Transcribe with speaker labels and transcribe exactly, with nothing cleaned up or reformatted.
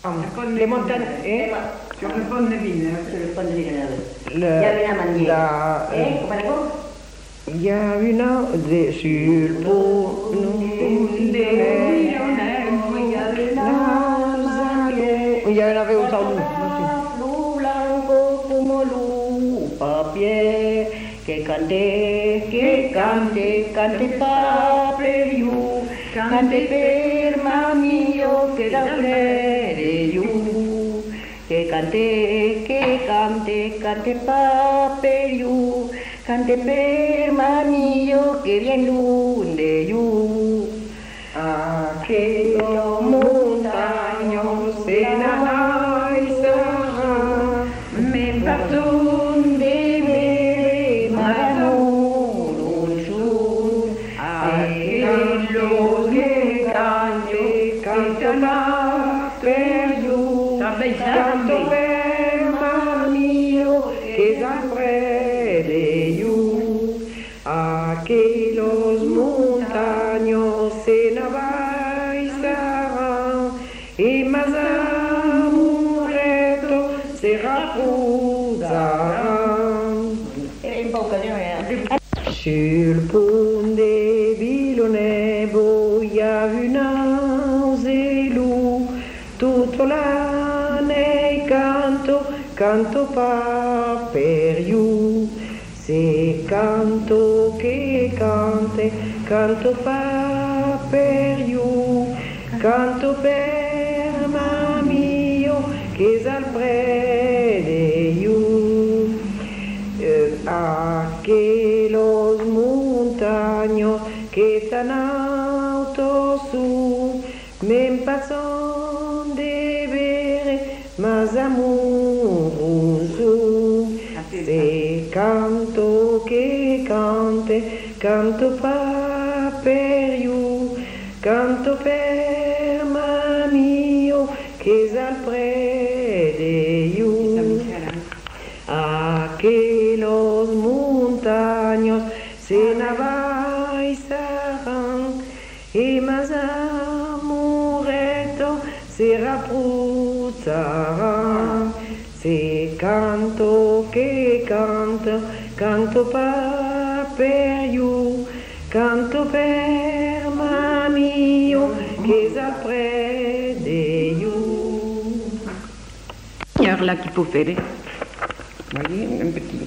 Speaker 1: Le montagne, eh?
Speaker 2: Sur le pont de Villeneuve.
Speaker 3: Sur le pont de Villeneuve.
Speaker 1: Le-
Speaker 3: Il y avait la manière.
Speaker 1: la-
Speaker 3: Eh, comprenez-vous?
Speaker 1: Il y a une des sur le pont, nous, il y en avait autant nous.
Speaker 3: Papier, que cante, que cante, cante pa per you, cante per mamio, que da per you, que cante, que cante, cante pa per you, cante per mamio, que bien lunde you.
Speaker 1: Aquellos montaños en Alaisa,
Speaker 3: Me pardon de me maramurun,
Speaker 1: aquellos que cante, cantan per you, canto per mamio, que sempre de you. Aquellos montaños en Alaisa, y más amureto será
Speaker 3: en poca
Speaker 1: Sur le pont de Villeneuve, il y a une angelou, toute l'année canto, canto pas per you. C'est canto che cante, canto pas per you, canto per mamio, che sempre de you. Eh, aquellos montaños que están alto su, me pasan de ver más amoroso. Se canto che cante, canto pa per you, canto per mamio, che sempre de you. Aquellos montaños se navaizarán y más amoreto se rapruzzarán. Se canto che canto, canto pa per you, canto per mamio, che sempre de you.
Speaker 2: Il y a là qu'il faut faire.
Speaker 1: Vous voyez, un petit